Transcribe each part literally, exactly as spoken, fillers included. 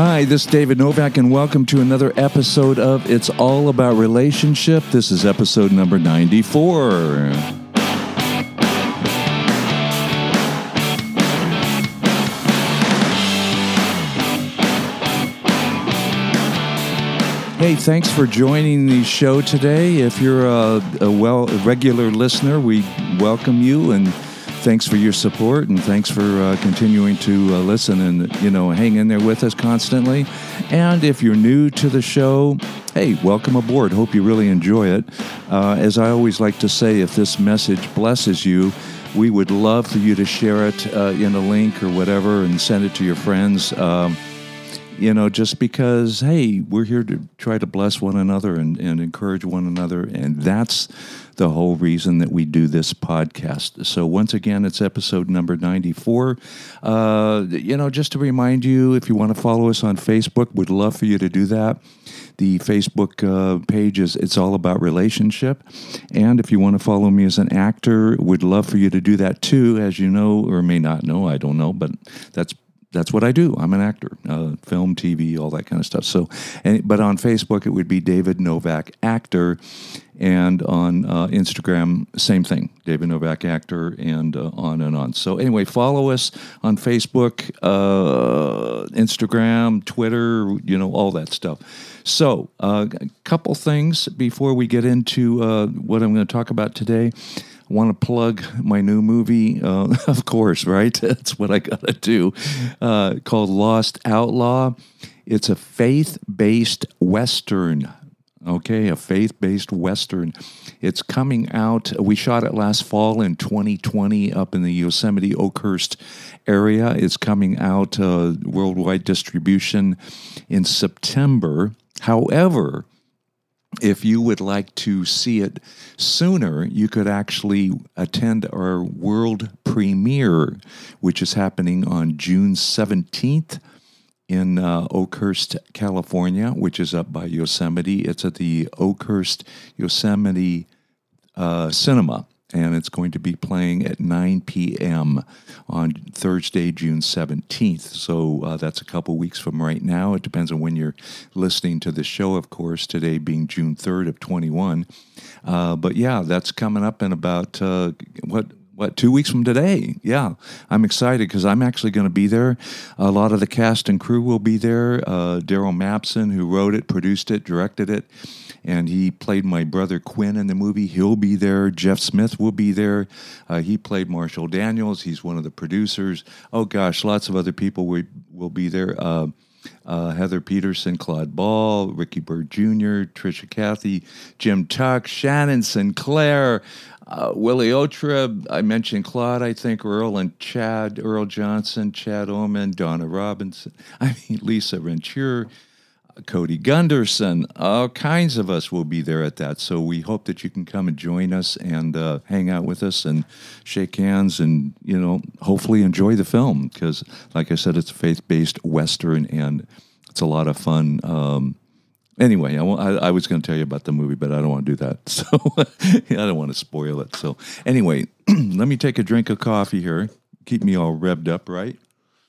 Hi, this is David Novak, and welcome to another episode of It's All About Relationship. This is episode number ninety-four. Hey, thanks for joining the show today. If you're a, a well a regular listener, we welcome you, and thanks for your support, and thanks for uh, continuing to uh, listen and, you know, hang in there with us constantly. And if you're new to the show, hey, welcome aboard. Hope you really enjoy it. Uh, as I always like to say, if this message blesses you, we would love for you to share it uh, in a link or whatever and send it to your friends. Um, You know, just because, hey, we're here to try to bless one another and, and encourage one another, and that's the whole reason that we do this podcast. So once again, it's episode number ninety-four. Uh, you know, just to remind you, if you want to follow us on Facebook, we'd love for you to do that. The Facebook uh, page is It's All About Relationship. And if you want to follow me as an actor, we'd love for you to do that too. As you know, or may not know, I don't know, but that's That's what I do. I'm an actor, uh, film, T V, all that kind of stuff. So, and, but on Facebook, it would be David Novak Actor, and on uh, Instagram, same thing, David Novak Actor, and uh, on and on. So anyway, follow us on Facebook, uh, Instagram, Twitter, you know, all that stuff. So uh, a couple things before we get into uh, what I'm going to talk about today. I want to plug my new movie, uh, of course, right? That's what I got to do, uh, called Lost Outlaw. It's a faith-based Western, okay, a faith-based Western. It's coming out. We shot it last fall in twenty twenty up in the Yosemite Oakhurst area. It's coming out uh, worldwide distribution in September. However, if you would like to see it sooner, you could actually attend our world premiere, which is happening on June seventeenth in uh, Oakhurst, California, which is up by Yosemite. It's at the Oakhurst Yosemite uh, Cinema, and it's going to be playing at nine p.m. on Thursday, June seventeenth. So uh, that's a couple weeks from right now. It depends on when you're listening to the show, of course, today being June third of twenty-one. Uh, but yeah, that's coming up in about, uh, what, what, two weeks from today. Yeah, I'm excited because I'm actually going to be there. A lot of the cast and crew will be there. Uh, Daryl Mapson, who wrote it, produced it, directed it, and he played my brother Quinn in the movie. He'll be there. Jeff Smith will be there. Uh, he played Marshall Daniels. He's one of the producers. Oh, gosh, lots of other people will, will be there. Uh, uh, Heather Peterson, Claude Ball, Ricky Bird Junior, Trisha Cathy, Jim Tuck, Shannon Sinclair, uh, Willie Otra. I mentioned Claude, I think, Earl and Chad, Earl Johnson, Chad Oman, Donna Robinson, I mean, Lisa Ventura, Cody Gunderson, all kinds of us will be there at that. So we hope that you can come and join us and uh, hang out with us and shake hands and, you know, hopefully enjoy the film because, like I said, it's a faith-based Western and it's a lot of fun. Um, anyway, I, I, I was going to tell you about the movie, but I don't want to do that. So I don't want to spoil it. So anyway, let me take a drink of coffee here. Keep me all revved up, right?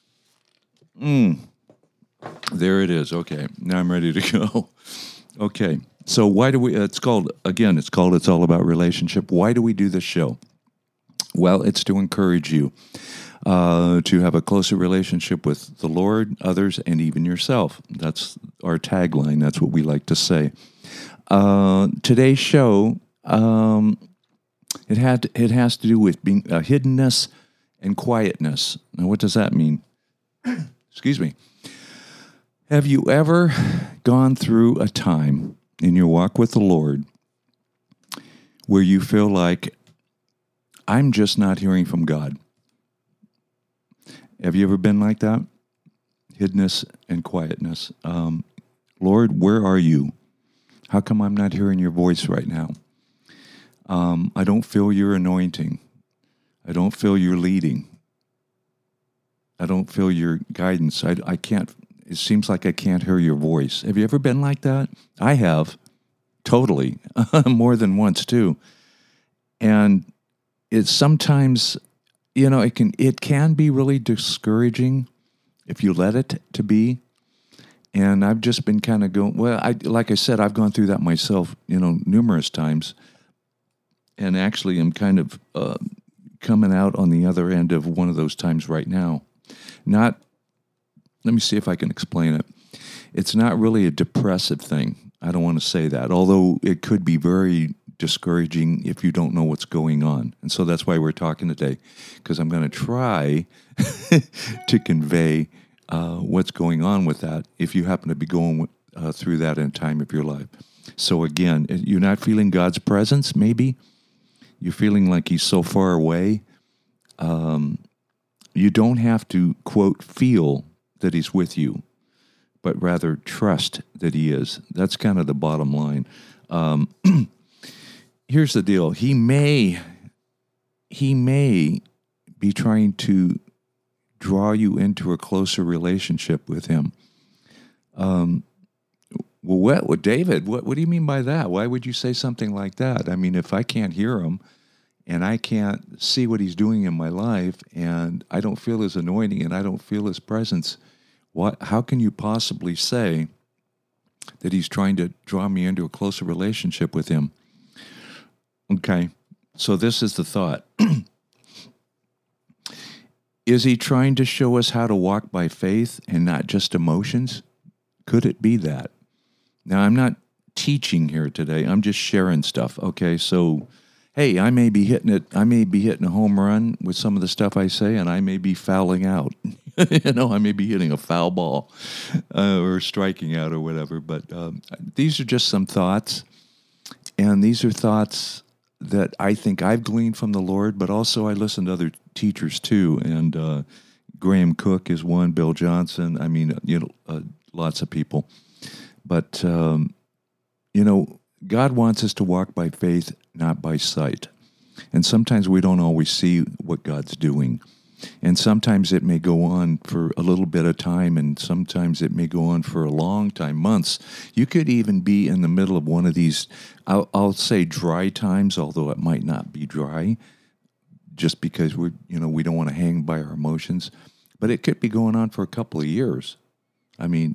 Mmm. There it is. Okay, now I'm ready to go. Okay, so why do we, uh, it's called, again, it's called It's All About Relationship. Why do we do this show? Well, it's to encourage you uh, to have a closer relationship with the Lord, others, and even yourself. That's our tagline. That's what we like to say. Uh, today's show, um, it had it has to do with being uh, hiddenness and quietness. Now, what does that mean? Excuse me. Have you ever gone through a time in your walk with the Lord where you feel like, I'm just not hearing from God? Have you ever been like that? Hiddenness and quietness. Um, Lord, where are you? How come I'm not hearing your voice right now? Um, I don't feel your anointing. I don't feel your leading. I don't feel your guidance. I, I can't... It seems like I can't hear your voice. Have you ever been like that? I have. Totally. More than once, too. And it's sometimes, you know, it can it can be really discouraging if you let it to be. And I've just been kind of going, well, I, like I said, I've gone through that myself, you know, numerous times. And actually I'm kind of uh, coming out on the other end of one of those times right now. Not, let me see if I can explain it. It's not really a depressive thing. I don't want to say that, although it could be very discouraging if you don't know what's going on. And so that's why we're talking today, because I'm going to try to convey uh, what's going on with that if you happen to be going uh, through that in a time of your life. So again, you're not feeling God's presence, maybe. You're feeling like he's so far away. Um, you don't have to, quote, feel that he's with you, but rather trust that he is. That's kind of the bottom line. Um, here's the deal. He may, he may be trying to draw you into a closer relationship with him. Um, well, what, what, David, what, what do you mean by that? Why would you say something like that? I mean, if I can't hear him and I can't see what he's doing in my life and I don't feel his anointing and I don't feel his presence, what, how can you possibly say that he's trying to draw me into a closer relationship with him? Okay, so this is the thought. Is he trying to show us how to walk by faith and not just emotions? Could it be that? Now, I'm not teaching here today. I'm just sharing stuff, okay? So, hey, I may be hitting it. I may be hitting a home run with some of the stuff I say, and I may be fouling out. You know, I may be hitting a foul ball uh, or striking out or whatever. But um, these are just some thoughts, and these are thoughts that I think I've gleaned from the Lord, but also I listen to other teachers too, and uh, Graham Cook is one, Bill Johnson, I mean, you know, uh, lots of people. But, um, you know, God wants us to walk by faith, not by sight. And sometimes we don't always see what God's doing. And sometimes it may go on for a little bit of time, and sometimes it may go on for a long time, months. You could even be in the middle of one of these, I'll, I'll say dry times, although it might not be dry, just because we, you know, we don't want to hang by our emotions. But it could be going on for a couple of years. I mean,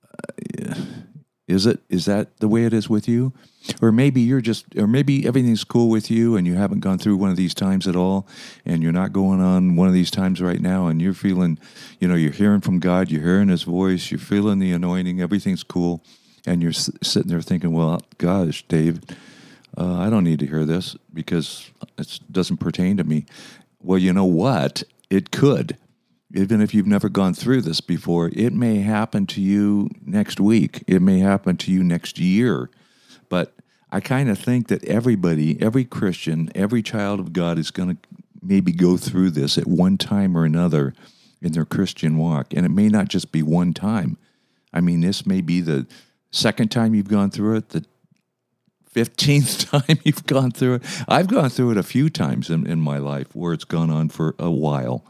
uh, is it? Is that the way it is with you? Or maybe you're just, or maybe everything's cool with you and you haven't gone through one of these times at all, and you're not going on one of these times right now, and you're feeling, you know, you're hearing from God, you're hearing his voice, you're feeling the anointing, everything's cool, and you're s- sitting there thinking, well, gosh, Dave, uh, I don't need to hear this because it doesn't pertain to me. Well, you know what? It could. Even if you've never gone through this before, it may happen to you next week. It may happen to you next year. But I kind of think that everybody, every Christian, every child of God is going to maybe go through this at one time or another in their Christian walk. And it may not just be one time. I mean, this may be the second time you've gone through it, the fifteenth time you've gone through it. I've gone through it a few times in, in my life where it's gone on for a while.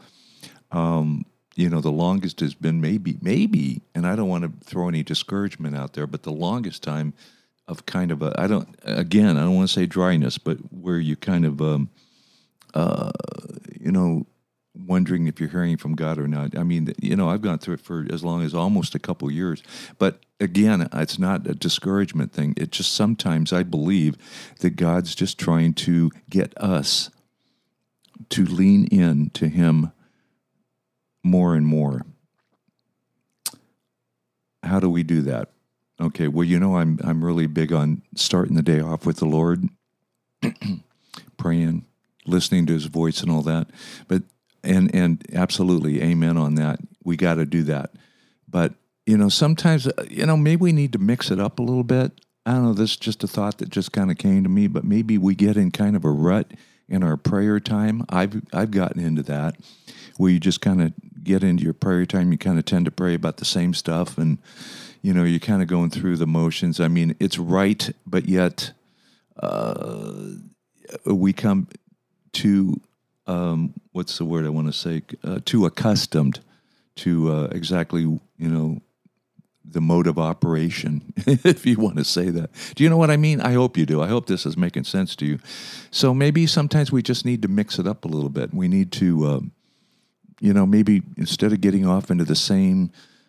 Um, you know, the longest has been maybe, maybe, and I don't want to throw any discouragement out there, but the longest time of kind of a, I don't, again, I don't want to say dryness, but where you kind of, um, uh, you know, wondering if you're hearing from God or not. I mean, you know, I've gone through it for as long as almost a couple years. But again, it's not a discouragement thing. It's just sometimes I believe that God's just trying to get us to lean in to him more and more. How do we do that? Okay, well, you know, I'm I'm really big on starting the day off with the Lord, praying, listening to his voice and all that. But and and absolutely, amen on that. We got to do that. But, you know, sometimes, you know, maybe we need to mix it up a little bit. I don't know, this is just a thought that just kind of came to me, but maybe we get in kind of a rut in our prayer time. I've I've gotten into that, where you just kind of get into your prayer time, you kind of tend to pray about the same stuff, and you know, you're kind of going through the motions. I mean, it's right, but yet uh, we come to, um, what's the word I want to say, uh, too accustomed to uh, exactly, you know, the mode of operation, if you want to say that. Do you know what I mean? I hope you do. I hope this is making sense to you. So maybe sometimes we just need to mix it up a little bit. We need to, um, you know, maybe instead of getting off into the same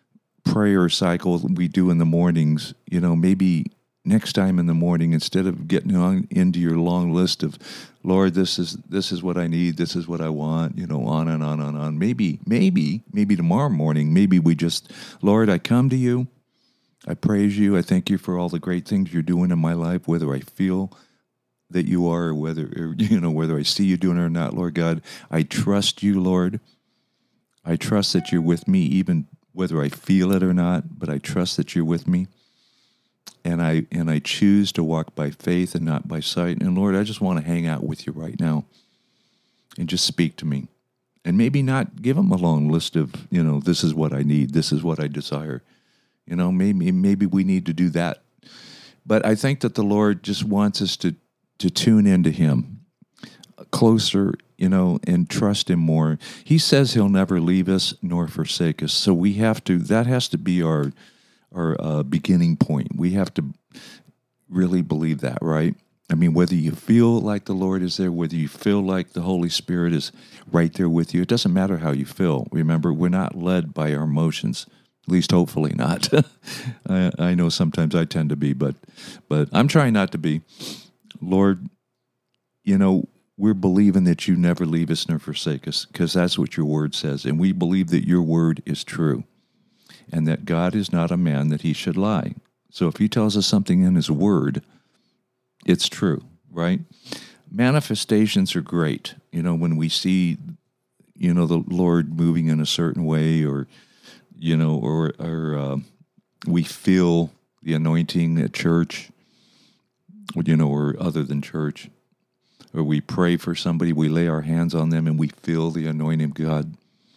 prayer cycle we do in the mornings, you know, maybe next time in the morning, instead of getting on into your long list of, Lord, this is this is what I need, this is what I want, you know, on and on and on. Maybe, maybe, maybe tomorrow morning, maybe we just, Lord, I come to you, I praise you, I thank you for all the great things you're doing in my life, whether I feel that you are, or whether, or, you know, whether I see you doing it or not, Lord God. I trust you, Lord. I trust that you're with me, even whether I feel it or not, but I trust that you're with me. And I and I choose to walk by faith and not by sight. And Lord, I just want to hang out with you right now and just speak to me. And maybe not give them a long list of, you know, this is what I need, this is what I desire. You know, maybe maybe we need to do that. But I think that the Lord just wants us to to tune into him closer, you know, and trust him more. He says he'll never leave us nor forsake us. So we have to, that has to be our our uh, beginning point. We have to really believe that, right? I mean, whether you feel like the Lord is there, whether you feel like the Holy Spirit is right there with you, it doesn't matter how you feel. Remember, we're not led by our emotions, at least hopefully not. I, I know sometimes I tend to be, but but I'm trying not to be. Lord, you know, we're believing that you never leave us nor forsake us, because that's what your word says. And we believe that your word is true, and that God is not a man that he should lie. So if he tells us something in his word, it's true, right? Manifestations are great. You know, when we see, you know, the Lord moving in a certain way, or, you know, or, or uh, we feel the anointing at church, you know, or other than church, or we pray for somebody, we lay our hands on them and we feel the anointing of God.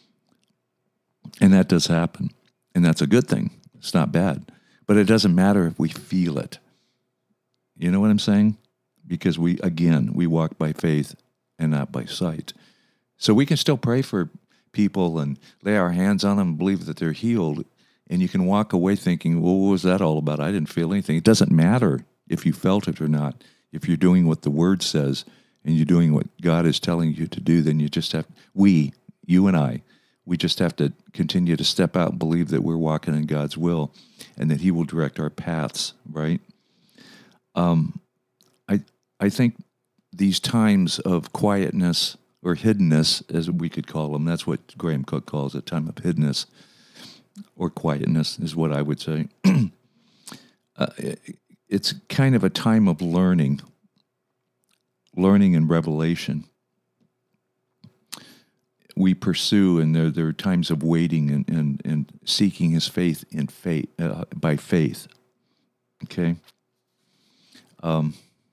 And that does happen. And that's a good thing. It's not bad. But it doesn't matter if we feel it. You know what I'm saying? Because we, again, we walk by faith and not by sight. So we can still pray for people and lay our hands on them and believe that they're healed. And you can walk away thinking, well, what was that all about? I didn't feel anything. It doesn't matter if you felt it or not. If you're doing what the word says and you're doing what God is telling you to do, then you just have, we, you and I, we just have to continue to step out and believe that we're walking in God's will and that he will direct our paths, right? Um, I I think these times of quietness or hiddenness, as we could call them, that's what Graham Cook calls it, time of hiddenness or quietness is what I would say. uh, it's kind of a time of learning, learning and revelation. We pursue, and there, there are times of waiting and, and, and seeking his faith in faith uh, by faith. Okay? Um,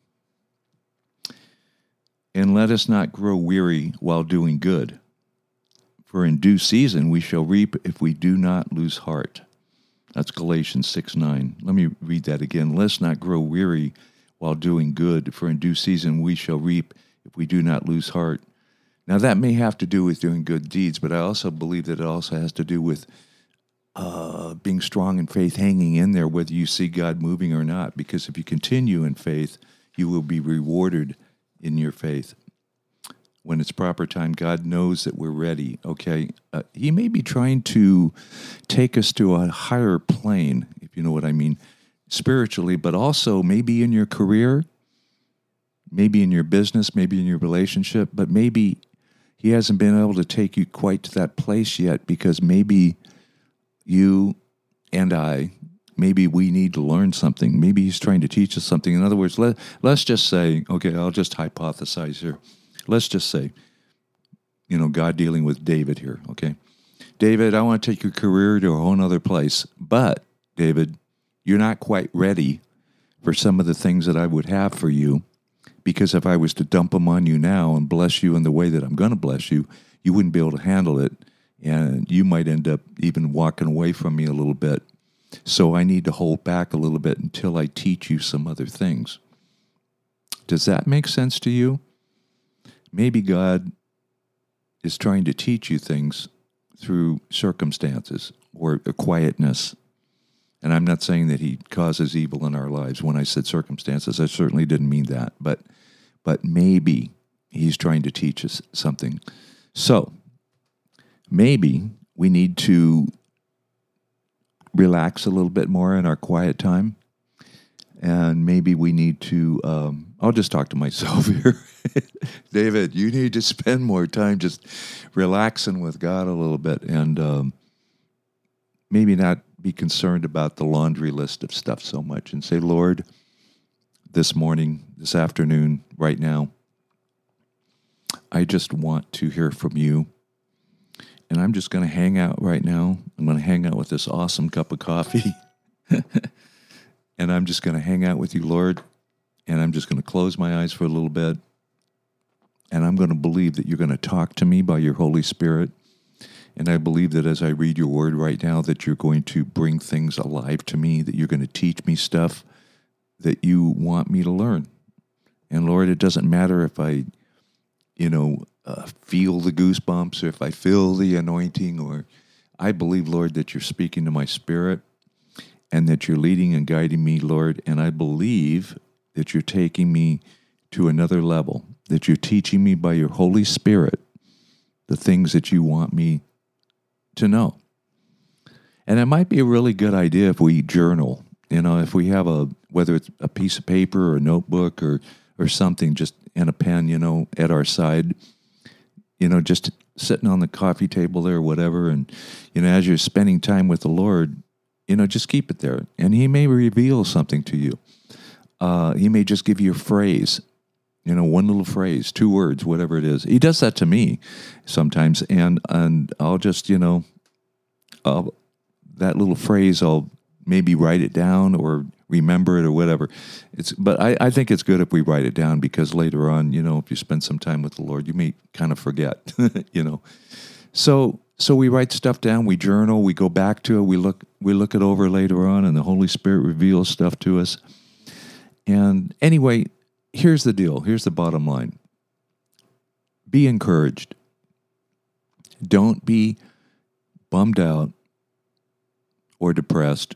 and let us not grow weary while doing good, for in due season we shall reap if we do not lose heart. That's Galatians six nine. Let me read that again. Let us not grow weary while doing good, for in due season we shall reap if we do not lose heart. Now, that may have to do with doing good deeds, but I also believe that it also has to do with uh, being strong in faith, hanging in there, whether you see God moving or not. Because if you continue in faith, you will be rewarded in your faith. When it's proper time, God knows that we're ready, okay? Uh, he may be trying to take us to a higher plane, if you know what I mean, spiritually, but also maybe in your career, maybe in your business, maybe in your relationship, but maybe he hasn't been able to take you quite to that place yet, because maybe you and I, maybe we need to learn something. Maybe he's trying to teach us something. In other words, let, let's just say, okay, I'll just hypothesize here. Let's just say, you know, God dealing with David here, okay? David, I want to take your career to a whole other place, but, David, you're not quite ready for some of the things that I would have for you. Because if I was to dump them on you now and bless you in the way that I'm going to bless you, you wouldn't be able to handle it, and you might end up even walking away from me a little bit. So I need to hold back a little bit until I teach you some other things. Does that make sense to you? Maybe God is trying to teach you things through circumstances or a quietness. And I'm not saying that he causes evil in our lives. When I said circumstances, I certainly didn't mean that. But but maybe he's trying to teach us something. So maybe we need to relax a little bit more in our quiet time. And maybe we need to, um, I'll just talk to myself here. David, you need to spend more time just relaxing with God a little bit, and um, maybe not be concerned about the laundry list of stuff so much, and say, Lord, this morning, this afternoon, right now, I just want to hear from you. And I'm just going to hang out right now. I'm going to hang out with this awesome cup of coffee. And I'm just going to hang out with you, Lord. And I'm just going to close my eyes for a little bit. And I'm going to believe that you're going to talk to me by your Holy Spirit. And I believe that as I read your word right now, that you're going to bring things alive to me, that you're going to teach me stuff that you want me to learn. And Lord, it doesn't matter if I, you know, uh, feel the goosebumps, or if I feel the anointing, or I believe, Lord, that you're speaking to my spirit and that you're leading and guiding me, Lord. And I believe that you're taking me to another level, that you're teaching me by your Holy Spirit the things that you want me to know. And it might be a really good idea if we journal, you know, if we have a, whether it's a piece of paper or a notebook or, or something, just and a pen, you know, at our side, you know, just sitting on the coffee table there or whatever. And, you know, as you're spending time with the Lord, you know, just keep it there. And he may reveal something to you. Uh, he may just give you a phrase, you know, one little phrase, two words, whatever it is. He does that to me sometimes. And, and I'll just, you know, I'll, that little phrase, I'll maybe write it down or remember it or whatever. It's, but I, I think it's good if we write it down, because later on, you know, if you spend some time with the Lord, you may kind of forget, you know. So, so we write stuff down, we journal, we go back to it, we look, we look it over later on, and the Holy Spirit reveals stuff to us. And anyway, here's the deal. Here's the bottom line. Be encouraged. Don't be bummed out or depressed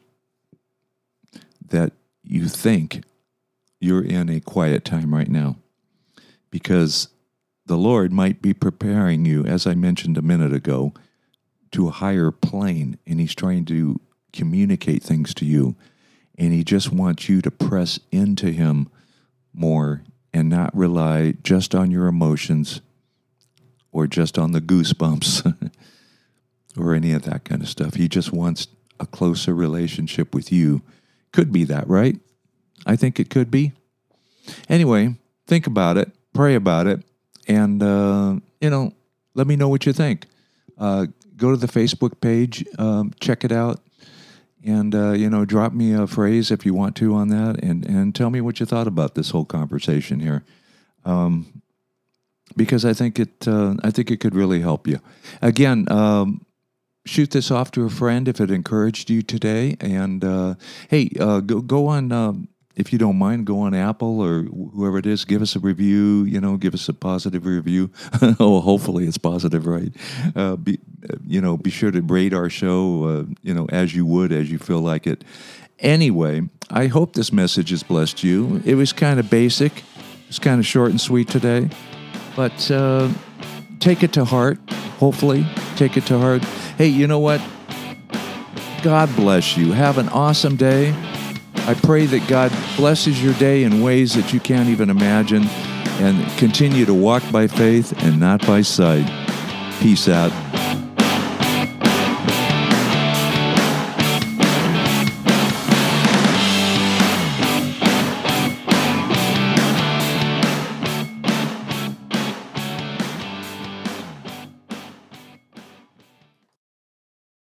that you think you're in a quiet time right now, because the Lord might be preparing you, as I mentioned a minute ago, to a higher plane, and he's trying to communicate things to you, and he just wants you to press into him more and not rely just on your emotions or just on the goosebumps or any of that kind of stuff. He just wants a closer relationship with you. Could be that, right? I think it could be. Anyway, think about it, pray about it, and, uh, you know, let me know what you think. Uh, go to the Facebook page, um, check it out, and, uh, you know, drop me a phrase if you want to on that, and, and tell me what you thought about this whole conversation here. Um, because I think it, uh, I think it could really help you. Again, um, shoot this off to a friend if it encouraged you today. And, uh, hey, uh, go, go on, um, if you don't mind, go on Apple or whoever it is, give us a review, you know, give us a positive review. Oh, hopefully it's positive, right? Uh, be, you know, be sure to rate our show, uh, you know, as you would, as you feel like it. Anyway, I hope this message has blessed you. It was kind of basic. It's kind of short and sweet today. But uh, take it to heart, hopefully. Take it to heart. Hey, you know what? God bless you. Have an awesome day. I pray that God blesses your day in ways that you can't even imagine, and continue to walk by faith and not by sight. Peace out.